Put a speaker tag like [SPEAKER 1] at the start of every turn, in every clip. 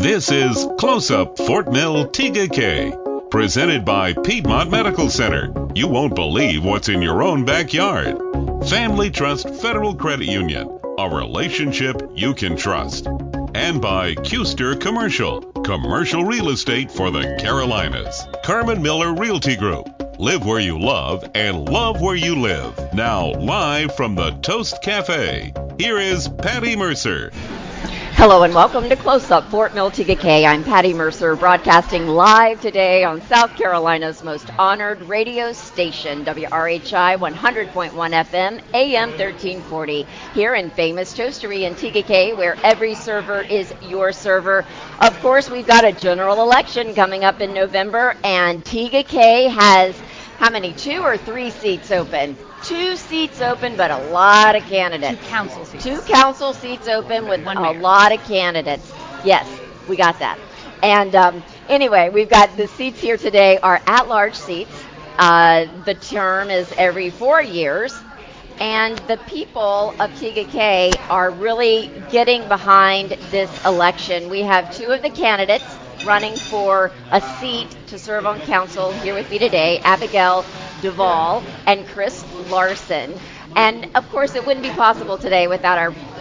[SPEAKER 1] This is Close Up Fort Mill TGK, presented by Piedmont Medical Center. You won't believe what's in your own backyard. Family Trust Federal Credit Union, a relationship you can trust. And by Custer commercial real estate for the Carolinas. Carmen Miller Realty Group. Live where you love and love where you live. Now, live from the Toast Cafe, here is Patty Mercer.
[SPEAKER 2] Hello and welcome to Close Up Fort Mill TGK. I'm Patty Mercer, broadcasting live today on South Carolina's most honored radio station, WRHI 100.1 FM, AM 1340, here in famous Toastery in TGK, where every server is your server. Of course, we've got a general election coming up in November, and TGK has how many, 2 or 3 seats open? 2 seats open, but a lot of candidates.
[SPEAKER 3] 2 council seats.
[SPEAKER 2] 2 council seats open with a lot of candidates. Yes, we got that. And anyway, we've got the seats here today are at-large seats. The term is every 4 years. And the people of TGK are really getting behind this election. We have 2 of the candidates running for a seat to serve on council here with me today, Abigail Duvall and Chris Larson. And of course, it wouldn't be possible today without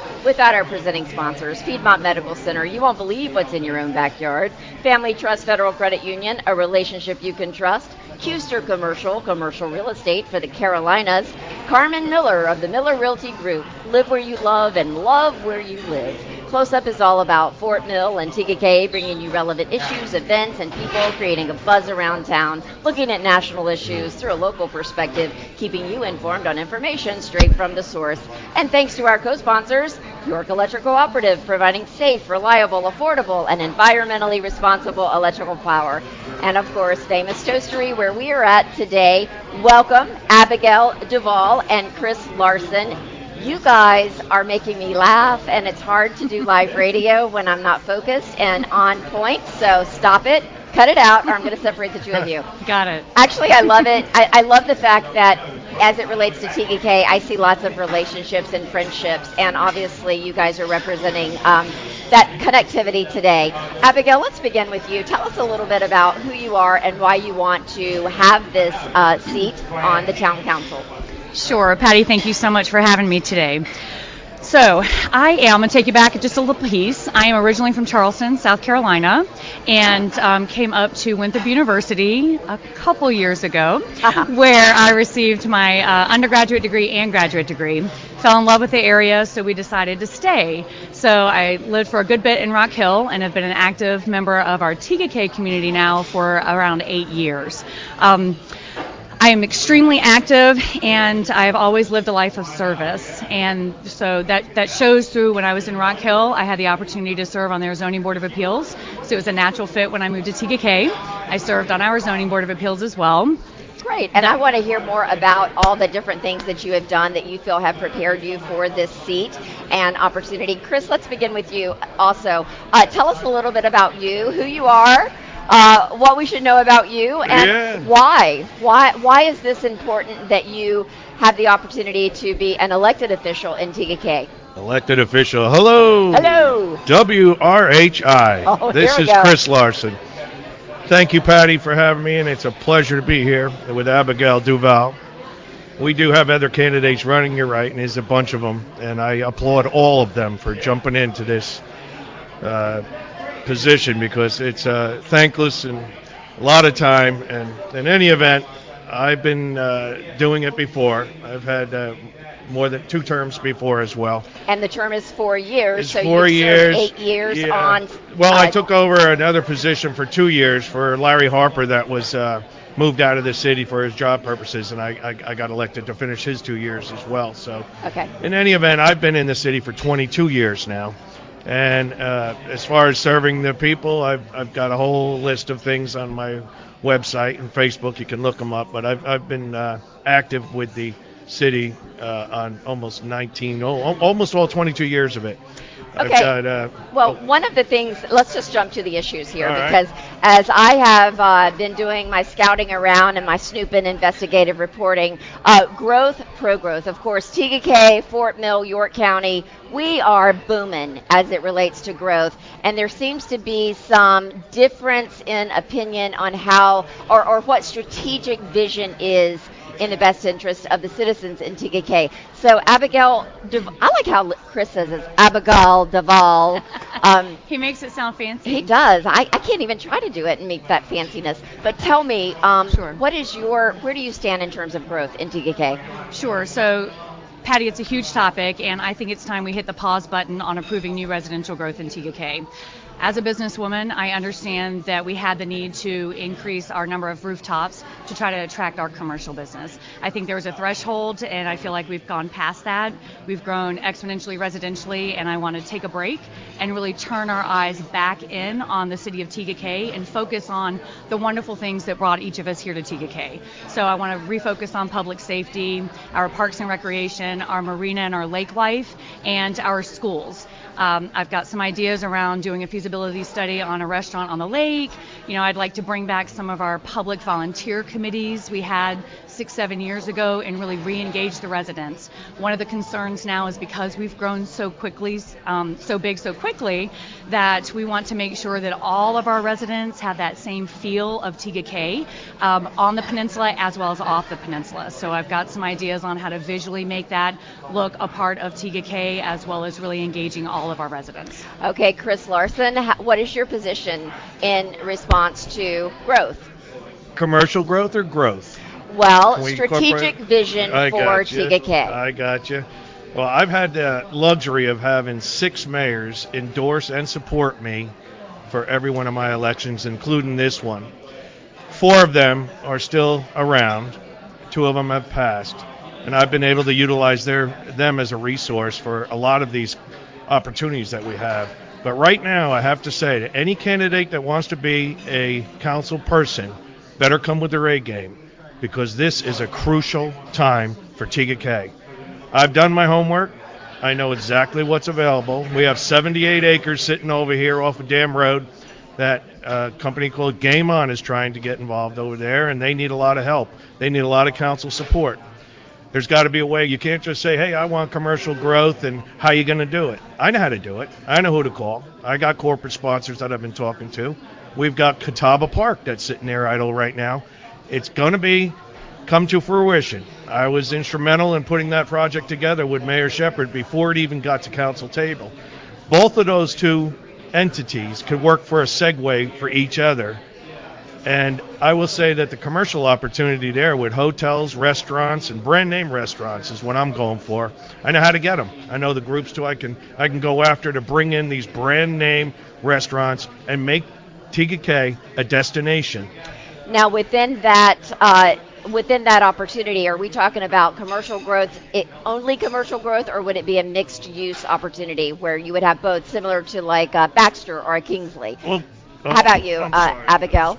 [SPEAKER 2] our presenting sponsors, Piedmont Medical Center. You won't believe what's in your own backyard. Family Trust Federal Credit Union, a relationship you can trust. Custer commercial real estate for the Carolinas. Carmen Miller of the Miller Realty Group. Live where you love and love where you live. Close Up is all about Fort Mill and TGK, bringing you relevant issues, events, and people, creating a buzz around town, looking at national issues through a local perspective, keeping you informed on information straight from the source. And thanks to our co-sponsors, York Electric Cooperative, providing safe, reliable, affordable, and environmentally responsible electrical power. And of course, Famous Toastery, where we are at today. Welcome, Abigail Duvall and Chris Larson. You guys are making me laugh, and it's hard to do live radio when I'm not focused and on point, so stop it, cut it out, or I'm going to separate the 2 of you.
[SPEAKER 3] Got it.
[SPEAKER 2] Actually, I love it. I love the fact that as it relates to TGK, I see lots of relationships and friendships, and obviously you guys are representing that connectivity today. Abigail, let's begin with you. Tell us a little bit about who you are and why you want to have this seat on the town council.
[SPEAKER 3] Sure. Patty, thank you so much for having me today. So I'm going to take you back just a little piece. I am originally from Charleston, South Carolina, and came up to Winthrop University a couple years ago, where I received my undergraduate degree and graduate degree. Fell in love with the area, so we decided to stay. So I lived for a good bit in Rock Hill and have been an active member of our TGK community now for around 8 years. I am extremely active, and I've always lived a life of service, and so that shows through. When I was in Rock Hill, I had the opportunity to serve on their zoning board of appeals, so it was a natural fit when I moved to TGK. I served on our zoning board of appeals as well.
[SPEAKER 2] Great, and I want to hear more about all the different things that you have done that you feel have prepared you for this seat and opportunity. Chris, let's begin with you also. Tell us a little bit about you, who you are, what we should know about you, and why. Why is this important that you have the opportunity to be an elected official in TGK?
[SPEAKER 4] Elected official. Hello.
[SPEAKER 2] Hello.
[SPEAKER 4] WRHI.
[SPEAKER 2] Oh,
[SPEAKER 4] this is
[SPEAKER 2] go.
[SPEAKER 4] Chris Larson. Thank you, Patty, for having me, and it's a pleasure to be here with Abigail Duvall. We do have other candidates running, you're right, and there's a bunch of them, and I applaud all of them for jumping into this position, because it's thankless and a lot of time. And in any event, I've been doing it before. I've had more than 2 terms before as well.
[SPEAKER 2] And the term is 4 years,
[SPEAKER 4] it's
[SPEAKER 2] so
[SPEAKER 4] 4 years.
[SPEAKER 2] 8 years on.
[SPEAKER 4] Well, I took over another position for 2 years for Larry Harper that was moved out of the city for his job purposes, and I got elected to finish his 2 years as well. So in any event, I've been in the city for 22 years now. And as far as serving the people, I've got a whole list of things on my website and Facebook. You can look them up. But I've been active with the city on almost all 22 years of it.
[SPEAKER 2] Okay. One of the things, let's just jump to the issues here because as I have been doing my scouting around and my snooping investigative reporting, growth, pro-growth, of course, TGK, Fort Mill, York County, we are booming as it relates to growth. And there seems to be some difference in opinion on how or what strategic vision is in the best interest of the citizens in TGK. So Abigail, I like how Chris says it's Abigail Duvall.
[SPEAKER 3] He makes it sound fancy.
[SPEAKER 2] He does. I can't even try to do it and meet that fanciness. But tell me,
[SPEAKER 3] Sure.
[SPEAKER 2] Where do you stand in terms of growth in TGK?
[SPEAKER 3] Sure. So, Patty, it's a huge topic, and I think it's time we hit the pause button on approving new residential growth in TGK. As a businesswoman, I understand that we had the need to increase our number of rooftops to try to attract our commercial business. I think there was a threshold, and I feel like we've gone past that. We've grown exponentially residentially, and I want to take a break and really turn our eyes back in on the city of TGK and focus on the wonderful things that brought each of us here to TGK. So I want to refocus on public safety, our parks and recreation, our marina and our lake life, and our schools. I've got some ideas around doing a feasibility study on a restaurant on the lake. I'd like to bring back some of our public volunteer committees we had 6-7 years ago and really re-engage the residents. One of the concerns now is because we've grown so quickly, so big so quickly, that we want to make sure that all of our residents have that same feel of TGK on the peninsula as well as off the peninsula. So I've got some ideas on how to visually make that look a part of TGK as well as really engaging all of our residents.
[SPEAKER 2] Okay, Chris Larson, what is your position in response to growth?
[SPEAKER 4] Commercial growth or growth?
[SPEAKER 2] Well, strategic vision for TGK.
[SPEAKER 4] I got you. Well, I've had the luxury of having 6 mayors endorse and support me for every one of my elections, including this one. 4 of them are still around. 2 of them have passed. And I've been able to utilize them as a resource for a lot of these opportunities that we have. But right now, I have to say that any candidate that wants to be a council person better come with their A game, because this is a crucial time for TGK. I've done my homework. I know exactly what's available. We have 78 acres sitting over here off of Dam Road that a company called Game On is trying to get involved over there, and they need a lot of help. They need a lot of council support. There's got to be a way. You can't just say, hey, I want commercial growth, and how are you going to do it? I know how to do it. I know who to call. I got corporate sponsors that I've been talking to. We've got Catawba Park that's sitting there idle right now. It's going to come to fruition. I was instrumental in putting that project together with Mayor Shepard before it even got to council table. Both of those 2 entities could work for a segue for each other. And I will say that the commercial opportunity there with hotels, restaurants, and brand name restaurants is what I'm going for. I know how to get them. I know the groups too I can go after to bring in these brand name restaurants and make TGK a destination.
[SPEAKER 2] Now within that opportunity, are we talking about commercial growth, only commercial growth, or would it be a mixed use opportunity where you would have both, similar to like Baxter or a Kingsley?
[SPEAKER 4] Well,
[SPEAKER 2] how about you, Abigail?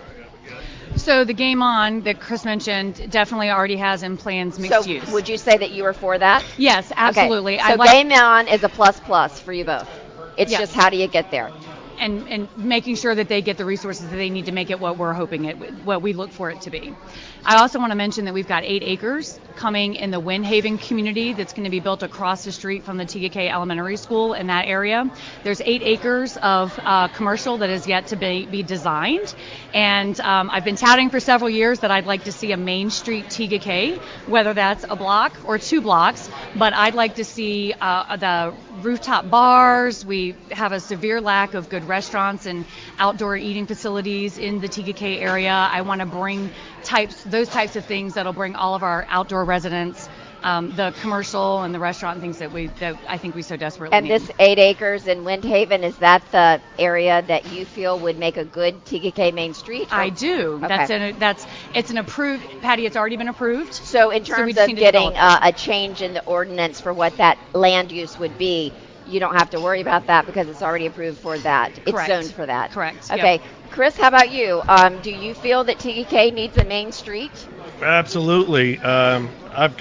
[SPEAKER 3] So the Game On that Chris mentioned definitely already has in plans mixed use.
[SPEAKER 2] So would you say that you are for that?
[SPEAKER 3] Yes, absolutely.
[SPEAKER 2] Okay. So Game On is a plus for you both. It's just how do you get there?
[SPEAKER 3] And making sure that they get the resources that they need to make it what we're hoping what we look for it to be. I also want to mention that we've got 8 acres coming in the Windhaven community that's going to be built across the street from the TGK Elementary School in that area. There's 8 acres of commercial that is yet to be designed. And I've been touting for several years that I'd like to see a Main Street TGK, whether that's a block or 2 blocks. But I'd like to see the rooftop bars. We have a severe lack of good restaurants and outdoor eating facilities in the TGK area. I want to bring those types of things that'll bring all of our outdoor residents, the commercial and the restaurant things that I think we so desperately need.
[SPEAKER 2] And this 8 acres in Windhaven, is that the area that you feel would make a good TGK Main Street?
[SPEAKER 3] I do. Okay. It's an approved, Patty, it's already been approved.
[SPEAKER 2] So in terms of getting a change in the ordinance for what that land use would be, you don't have to worry about that because it's already approved for that. It's
[SPEAKER 3] Correct.
[SPEAKER 2] zoned for that.
[SPEAKER 3] Correct.
[SPEAKER 2] Okay.
[SPEAKER 3] Yep.
[SPEAKER 2] Chris, how about you? Do you feel that TGK needs a main street?
[SPEAKER 4] Absolutely. I've got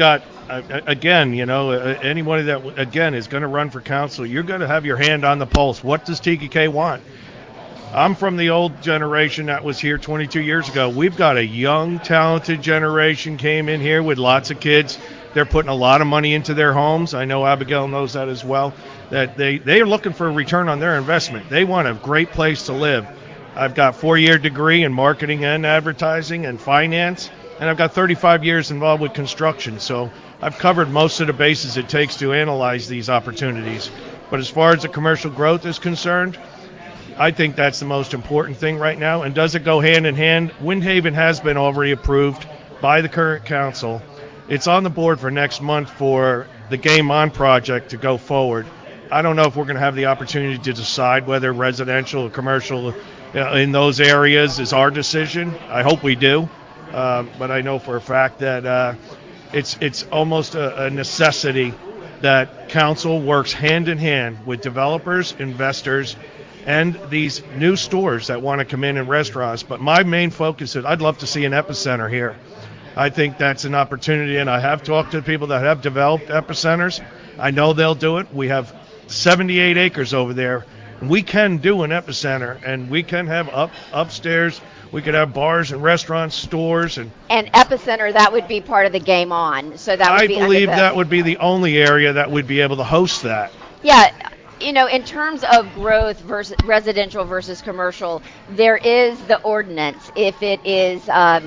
[SPEAKER 4] again, anybody that, again, is going to run for council, you're going to have your hand on the pulse. What does TKK want? I'm from the old generation that was here 22 years ago. We've got a young, talented generation came in here with lots of kids. They're putting a lot of money into their homes. I know Abigail knows that as well, that they are looking for a return on their investment. They want a great place to live. I've got a 4-year degree in marketing and advertising and finance, and I've got 35 years involved with construction. So I've covered most of the bases it takes to analyze these opportunities. But as far as the commercial growth is concerned, I think that's the most important thing right now. And does it go hand in hand? Windhaven has been already approved by the current council. It's on the board for next month for the Game On project to go forward. I don't know if we're going to have the opportunity to decide whether residential or commercial in those areas is our decision. I hope we do. But I know for a fact that it's almost a necessity that council works hand in hand with developers, investors, and these new stores that want to come in and restaurants. But my main focus is I'd love to see an epicenter here. I think that's an opportunity, and I have talked to people that have developed epicenters. I know they'll do it. We have 78 acres over there. We can do an epicenter, and we can have upstairs. We could have bars and restaurants, stores, and
[SPEAKER 2] epicenter. That would be part of the Game On. So that would
[SPEAKER 4] I believe that would be the only area that would be able to host that.
[SPEAKER 2] Yeah. In terms of growth versus residential versus commercial, there is the ordinance. If it is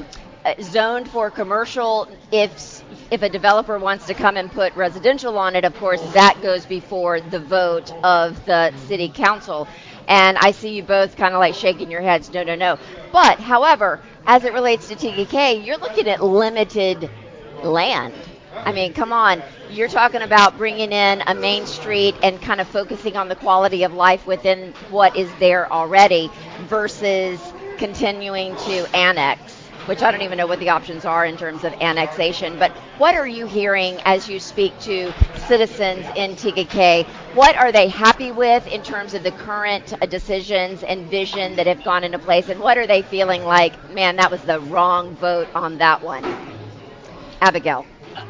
[SPEAKER 2] zoned for commercial, if a developer wants to come and put residential on it, of course, that goes before the vote of the city council. And I see you both kind of like shaking your heads, no. But, however, as it relates to TKK, you're looking at limited land. I mean, come on. You're talking about bringing in a main street and kind of focusing on the quality of life within what is there already versus continuing to annex, which I don't even know what the options are in terms of annexation. But what are you hearing as you speak to citizens in TKK? What are they happy with in terms of the current decisions and vision that have gone into place? And what are they feeling like, man, that was the wrong vote on that one? Abigail.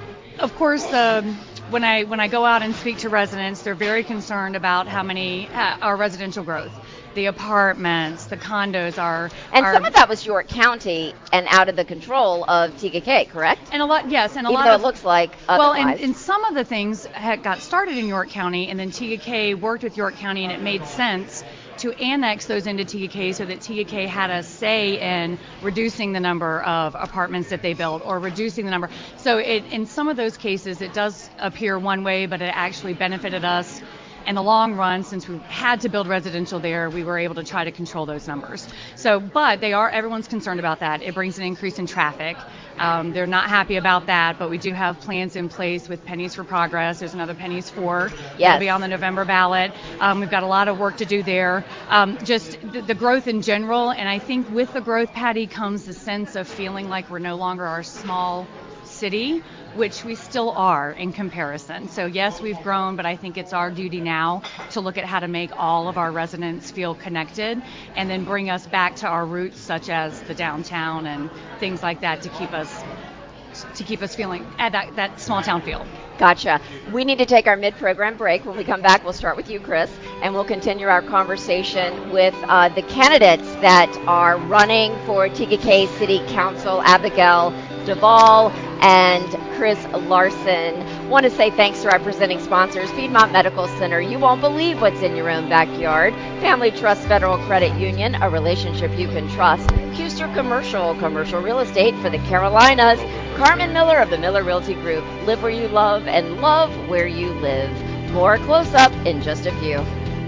[SPEAKER 3] Of course, when I go out and speak to residents, they're very concerned about how many our residential growth, the apartments, the condos are.
[SPEAKER 2] And some of that was York County and out of the control of TKK, correct?
[SPEAKER 3] And a lot, yes, and a
[SPEAKER 2] even
[SPEAKER 3] lot.
[SPEAKER 2] Though it looks like otherwise.
[SPEAKER 3] Well, and some of the things got started in York County, and then TKK worked with York County, and it made sense to annex those into TKK so that TKK had a say in reducing the number of apartments that they built or reducing the number. So in some of those cases, it does appear one way, but it actually benefited us in the long run. Since we had to build residential there, we were able to try to control those numbers. So, but everyone's concerned about that. It brings an increase in traffic. They're not happy about that, but we do have plans in place with Pennies for Progress. There's another Pennies for.
[SPEAKER 2] Yes.
[SPEAKER 3] That'll be on the November ballot. We've got a lot of work to do there. Just the growth in general, and I think with the growth, Patty, comes the sense of feeling like we're no longer our small city, which we still are in comparison. So yes, we've grown, but I think it's our duty now to look at how to make all of our residents feel connected and then bring us back to our roots, such as the downtown and things like that, to keep us feeling at that small town feel.
[SPEAKER 2] Gotcha. We need to take our mid-program break. When we come back, we'll start with you, Chris, and we'll continue our conversation with the candidates that are running for TKK City Council, Abigail Duvall and Chris Larson. Want to say thanks to our presenting sponsors, Piedmont Medical Center. You won't believe what's in your own backyard. Family Trust Federal Credit Union, a relationship you can trust. Kuster commercial real estate for the Carolinas. Carmen Miller of the Miller Realty Group. Live where you love and love where you live. More close up in just a few.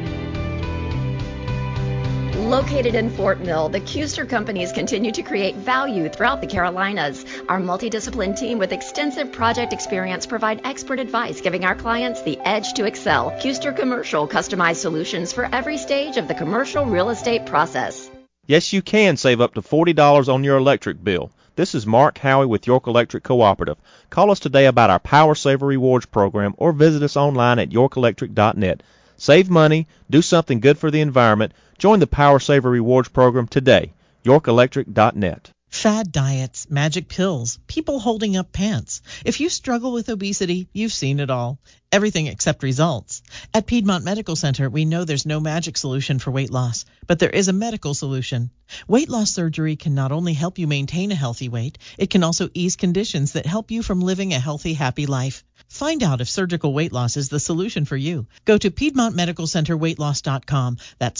[SPEAKER 5] Located in Fort Mill, the Kuster companies continue to create value throughout the Carolinas. Our multidisciplined team with extensive project experience provide expert advice, giving our clients the edge to excel. Kuster Commercial, customized solutions for every stage of the commercial real estate process.
[SPEAKER 6] Yes, you can save up to $40 on your electric bill. This is Mark Howey with York Electric Cooperative. Call us today about our Power Saver Rewards program or visit us online at yorkelectric.net. Save money, do something good for the environment. Join the Power Saver Rewards program today. yorkelectric.net.
[SPEAKER 7] Fad diets, magic pills, people holding up pants. If you struggle with obesity, you've seen it all. Everything except results. At Piedmont Medical Center, we know there's no magic solution for weight loss, but there is a medical solution. Weight loss surgery can not only help you maintain a healthy weight, it can also ease conditions that help you from living a healthy, happy life. Find out if surgical weight loss is the solution for you. Go to PiedmontMedicalCenterWeightLoss.com. That's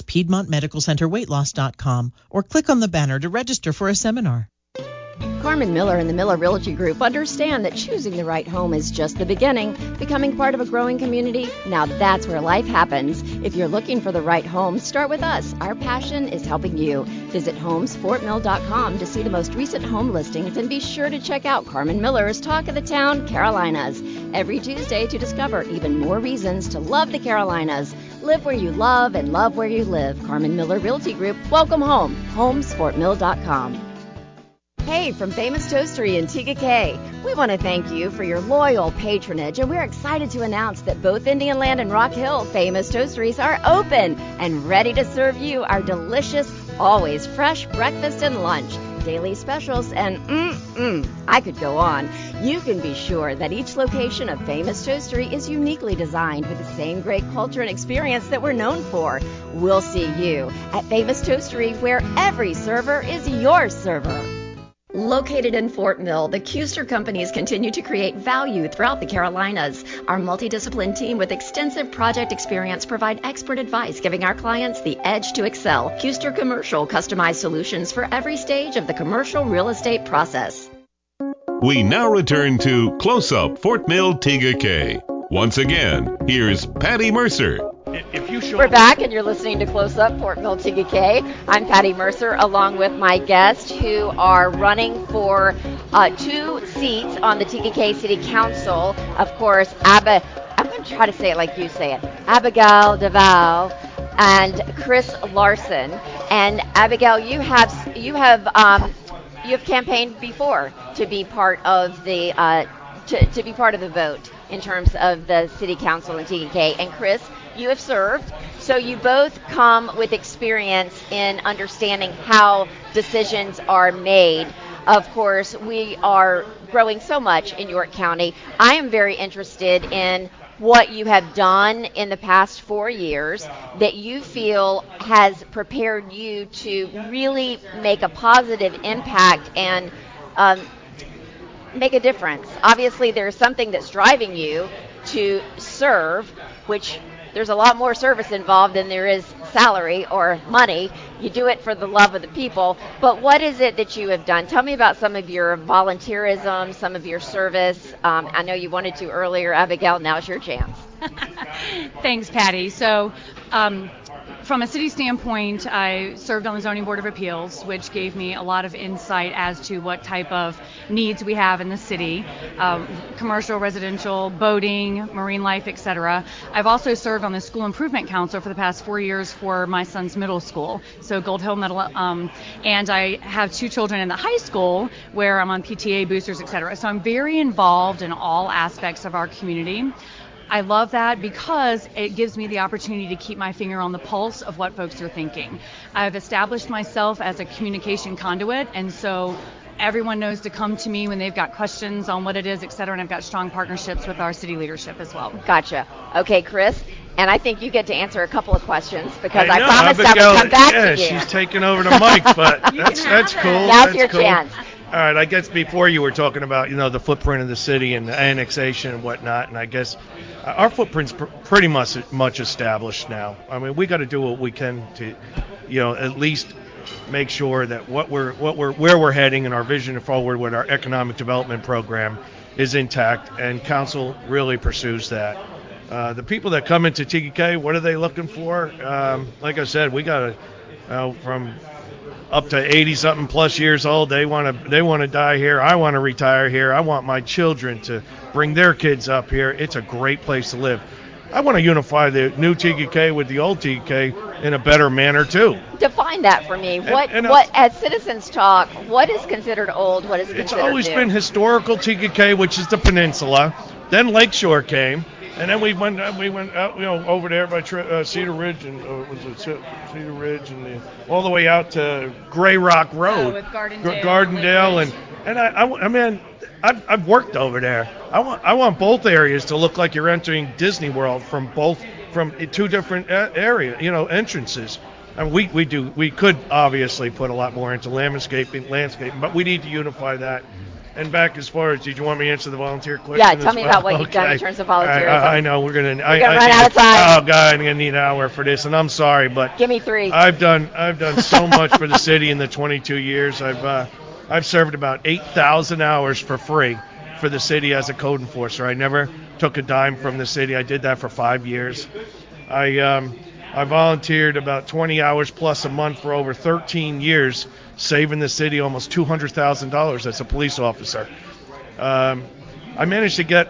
[SPEAKER 7] PiedmontMedicalCenterWeightLoss.com. Or click on the banner to register for a seminar.
[SPEAKER 5] Carmen Miller and the Miller Realty Group understand that choosing the right home is just the beginning. Becoming part of a growing community, now that's where life happens. If you're looking for the right home, start with us. Our passion is helping you. Visit homesfortmill.com to see the most recent home listings and be sure to check out Carmen Miller's Talk of the Town, Carolinas, every Tuesday to discover even more reasons to love the Carolinas. Live where you love and love where you live. Carmen Miller Realty Group. Welcome home. homesfortmill.com. Hey, from Famous Toastery in TGK, we want to thank you for your loyal patronage, and we're excited to announce that both Indian Land and Rock Hill Famous Toasteries are open and ready to serve you our delicious, always fresh breakfast and lunch, daily specials, and I could go on. You can be sure that each location of Famous Toastery is uniquely designed with the same great culture and experience that we're known for. We'll see you at Famous Toastery, where every server is your server. Located in Fort Mill, the Kuester companies continue to create value throughout the Carolinas. Our multidisciplined team with extensive project experience provide expert advice, giving our clients the edge to excel. Kuester Commercial customized solutions for every stage of the commercial real estate process.
[SPEAKER 1] We now return to Close Up Fort Mill TGK. Once again, here's Patty Mercer.
[SPEAKER 2] We're back, and you're listening to Close Up Fort Mill TGK. I'm Patty Mercer, along with my guests who are running for 2 seats on the TGK City Council. Of course, I'm going to try to say it like you say it, Abigail Deval and Chris Larson. And Abigail, you have campaigned before to be part of the to be part of the vote in terms of the City Council and TGK. And Chris, you have served, so you both come with experience in understanding how decisions are made. Of course, we are growing so much in York County. I am very interested in what you have done in the past 4 years that you feel has prepared you to really make a positive impact and make a difference. Obviously, there's something that's driving you to serve, which there's a lot more service involved than there is salary or money. You do it for the love of the people. But what is it that you have done? Tell me about some of your volunteerism, some of your service. I know you wanted to earlier, Abigail. Now's your chance.
[SPEAKER 3] Thanks, Patty. So from a city standpoint, I served on the Zoning Board of Appeals, which gave me a lot of insight as to what type of needs we have in the city, commercial, residential, boating, marine life, etc. I've also served on the School Improvement Council for the past 4 years for my son's middle school, so Gold Hill Middle, and I have 2 children in the high school where I'm on PTA boosters, etc. So I'm very involved in all aspects of our community. I love that because it gives me the opportunity to keep my finger on the pulse of what folks are thinking. I've established myself as a communication conduit, and so everyone knows to come to me when they've got questions on what it is, et cetera, and I've got strong partnerships with our city leadership as well.
[SPEAKER 2] Gotcha. Okay, Chris, and I think you get to answer a couple of questions because I promised I would come back to you.
[SPEAKER 4] Yeah, she's taking over the mic, but that's cool.
[SPEAKER 2] Now's your chance.
[SPEAKER 4] All right, I guess before you were talking about, the footprint of the city and the annexation and whatnot, and I guess our footprint's pretty much established now. I mean, we got to do what we can to, at least make sure that where we're heading and our vision forward with our economic development program is intact, and council really pursues that. The people that come into TGK, what are they looking for? Like I said, we got from up to 80-something plus years old. They want to die here. I want to retire here. I want my children to bring their kids up here. It's a great place to live. I want to unify the new TGK with the old TGK in a better manner too.
[SPEAKER 2] Define that for me. What at Citizens Talk, what is considered old? What is considered
[SPEAKER 4] It's always
[SPEAKER 2] new?
[SPEAKER 4] been historical TGK, which is the peninsula. Then Lakeshore came. And then we went out, over there by Cedar Ridge, and Cedar Ridge, and all the way out to Gray Rock Road,
[SPEAKER 3] with Gardendale,
[SPEAKER 4] I mean, I've worked over there. I want both areas to look like you're entering Disney World from two different entrances. And we could obviously put a lot more into landscaping, but we need to unify that. And back as far as, did you want me to answer the volunteer question?
[SPEAKER 2] Yeah, tell me about what you've done in terms of volunteerism.
[SPEAKER 4] I know we're gonna
[SPEAKER 2] run out of time.
[SPEAKER 4] Oh God, I'm gonna need an hour for this, and I'm sorry, but
[SPEAKER 2] give me 3.
[SPEAKER 4] I've done so much for the city in the 22 years. I've served about 8,000 hours for free for the city as a code enforcer. I never took a dime from the city. I did that for 5 years. I volunteered about 20 hours plus a month for over 13 years, saving the city almost $200,000 as a police officer. I managed to get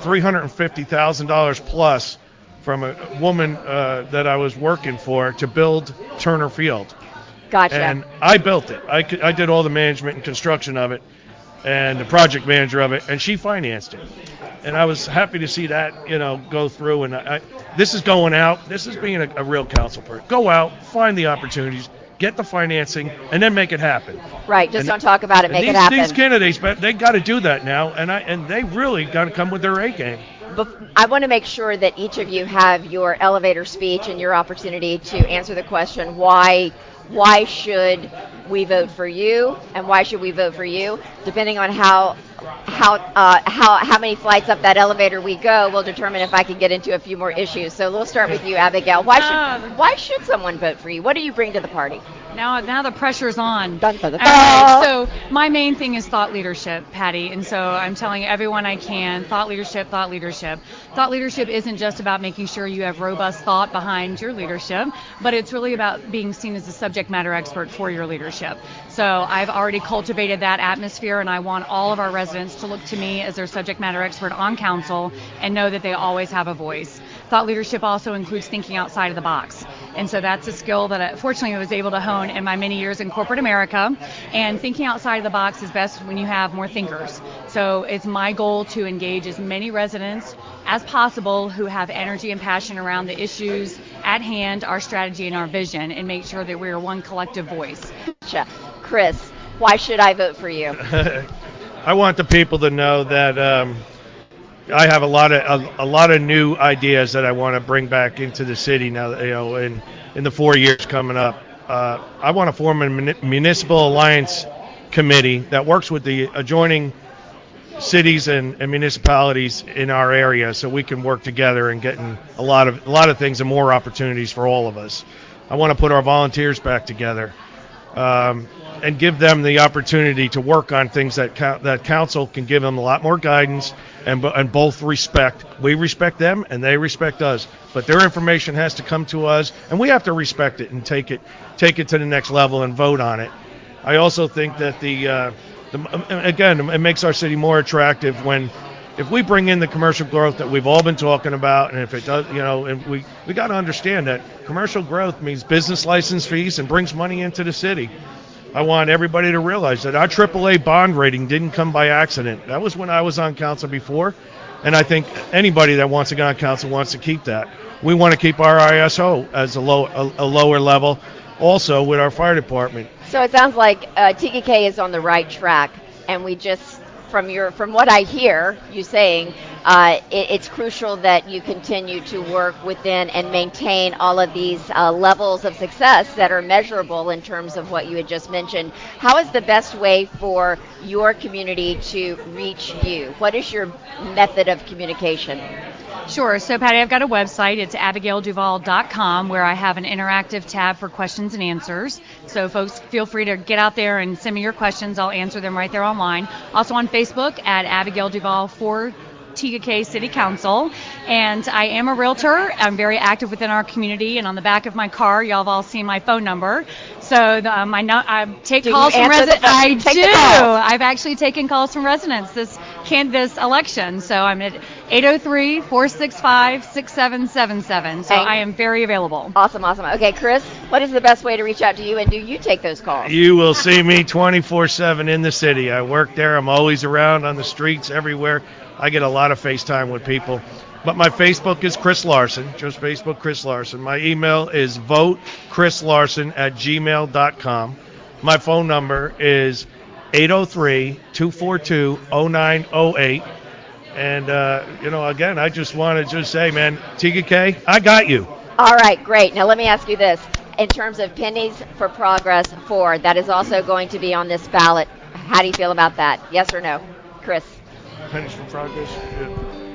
[SPEAKER 4] $350,000 plus from a woman that I was working for to build Turner Field.
[SPEAKER 2] Gotcha.
[SPEAKER 4] And I built it. I did all the management and construction of it, and the project manager of it, and she financed it. And I was happy to see that, go through. And this is going out. This is being a real council person. Go out, find the opportunities, get the financing, and then make it happen.
[SPEAKER 2] Right. Just don't talk about it. Make it happen.
[SPEAKER 4] These candidates, they got to do that now, and they really got to come with their A game.
[SPEAKER 2] I want to make sure that each of you have your elevator speech and your opportunity to answer the question, why should we vote for you, and why should we vote for you? Depending on how many flights up that elevator we go will determine if I can get into a few more issues. So we'll start with you, Abigail. Why should someone vote for you? What do you bring to the party?
[SPEAKER 3] Now the pressure's on.
[SPEAKER 2] Dun, dun, dun, dun.
[SPEAKER 3] All right, so my main thing is thought leadership, Patty, and so I'm telling everyone I can, thought leadership. Thought leadership isn't just about making sure you have robust thought behind your leadership, but it's really about being seen as a subject matter expert for your leadership. So I've already cultivated that atmosphere, and I want all of our residents to look to me as their subject matter expert on council and know that they always have a voice. Thought leadership also includes thinking outside of the box. And so that's a skill that fortunately I was able to hone in my many years in corporate America. And thinking outside of the box is best when you have more thinkers. So it's my goal to engage as many residents as possible who have energy and passion around the issues at hand, our strategy, and our vision, and make sure that we're one collective voice.
[SPEAKER 2] Chris, why should I vote for you?
[SPEAKER 4] I want the people to know that I have a lot of new ideas that I want to bring back into the city now. In the 4 years coming up, I want to form a municipal alliance committee that works with the adjoining cities and municipalities in our area, so we can work together and getting a lot of things and more opportunities for all of us. I want to put our volunteers back together. And give them the opportunity to work on things that council can give them a lot more guidance and both respect. We respect them and they respect us, but their information has to come to us, and we have to respect it and take it to the next level and vote on it. I also think that again, it makes our city more attractive if we bring in the commercial growth that we've all been talking about, and if it does, and we got to understand that commercial growth means business license fees and brings money into the city. I want everybody to realize that our AAA bond rating didn't come by accident. That was when I was on council before, and I think anybody that wants to get on council wants to keep that. We want to keep our ISO as a lower level, also with our fire department.
[SPEAKER 2] So it sounds like TKK is on the right track, and we just, from what I hear you saying, it's crucial that you continue to work within and maintain all of these levels of success that are measurable in terms of what you had just mentioned. How is the best way for your community to reach you? What is your method of communication?
[SPEAKER 3] Sure. So, Patty, I've got a website. It's abigailduval.com, where I have an interactive tab for questions and answers. So, folks, feel free to get out there and send me your questions. I'll answer them right there online. Also on Facebook at Abigail Duval for TKK City Council, and I am a realtor. I'm very active within our community, and on the back of my car, y'all have all seen my phone number. So I take calls from residents. I do. I've actually taken calls from residents this election. So I'm at 803-465-6777. So I am very available.
[SPEAKER 2] Awesome. Okay, Chris, what is the best way to reach out to you, and do you take those calls?
[SPEAKER 4] You will see me 24/7 in the city. I work there. I'm always around on the streets everywhere. I get a lot of FaceTime with people. But my Facebook is Chris Larson, just Facebook Chris Larson. My email is votechrislarson@gmail.com. My phone number is 803-242-0908. And, again, I just want to just say, man, TGK, I got you.
[SPEAKER 2] All right, great. Now let me ask you this. In terms of Pennies for Progress 4, that is also going to be on this ballot. How do you feel about that? Yes or no? Chris?
[SPEAKER 4] Pennies for Progress? Yeah.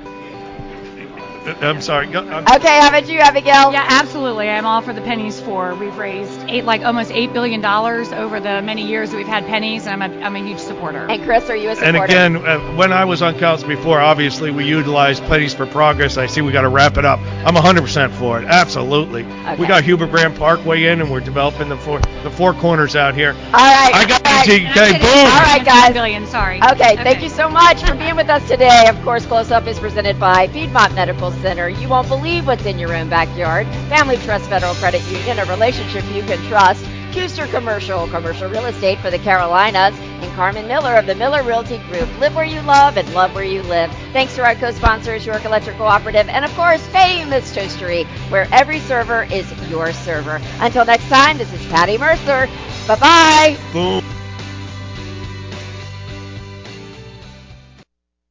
[SPEAKER 4] I'm sorry.
[SPEAKER 2] Okay, how about you, Abigail?
[SPEAKER 3] Yeah, absolutely. I'm all for the Pennies for. We've raised almost $8 billion over the many years that we've had Pennies, and I'm a huge supporter.
[SPEAKER 2] And Chris, are you a supporter?
[SPEAKER 4] And again, when I was on council before, obviously we utilized Pennies for Progress. I see we got to wrap it up. I'm 100% for it. Absolutely. Okay. We got Hubert Grant Parkway in, and we're developing the four corners out here.
[SPEAKER 2] All right.
[SPEAKER 4] I got TGK. Boom.
[SPEAKER 2] All right, guys.
[SPEAKER 3] Billion, sorry.
[SPEAKER 2] Okay, thank you so much for being with us today. Of course, Close Up is presented by Piedmont Medical Center. You won't believe what's in your own backyard. Family Trust Federal Credit Union, a relationship you can trust. Kuster commercial real estate for the Carolinas. And Carmen Miller of the Miller Realty Group. Live where you love and love where you live. Thanks to our co-sponsors, York Electric Cooperative, and of course, Famous Toastery, where every server is your server. Until next time, this is Patty Mercer. Bye-bye.
[SPEAKER 4] Boom.